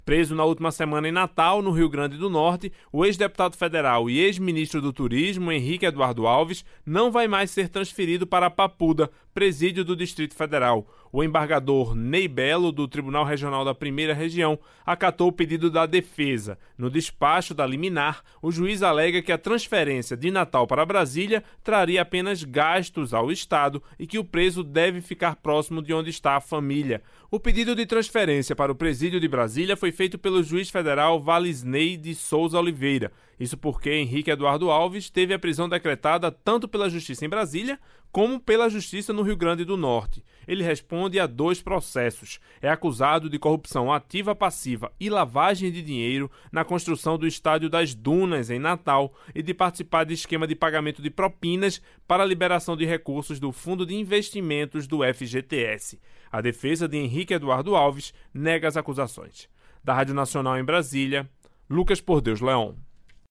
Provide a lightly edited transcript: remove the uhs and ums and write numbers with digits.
Preso na última semana em Natal, no Rio Grande do Norte, o ex-deputado federal e ex-ministro do Turismo, Henrique Eduardo Alves, não vai mais ser transferido para Papuda, presídio do Distrito Federal. O embargador Ney Belo, do Tribunal Regional da Primeira Região, acatou o pedido da defesa. No despacho da liminar, o juiz alega que a transferência de Natal para Brasília traria apenas gastos ao Estado e que o preso deve ficar próximo de onde está a família. O pedido de transferência para o presídio de Brasília foi feito pelo juiz federal Valisney de Souza Oliveira. Isso porque Henrique Eduardo Alves teve a prisão decretada tanto pela Justiça em Brasília como pela Justiça no Rio Grande do Norte. Ele responde a 2 processos. É acusado de corrupção ativa, passiva e lavagem de dinheiro na construção do Estádio das Dunas, em Natal, e de participar de esquema de pagamento de propinas para a liberação de recursos do Fundo de Investimentos do FGTS. A defesa de Henrique Eduardo Alves nega as acusações. Da Rádio Nacional em Brasília, Lucas Por Deus Leão.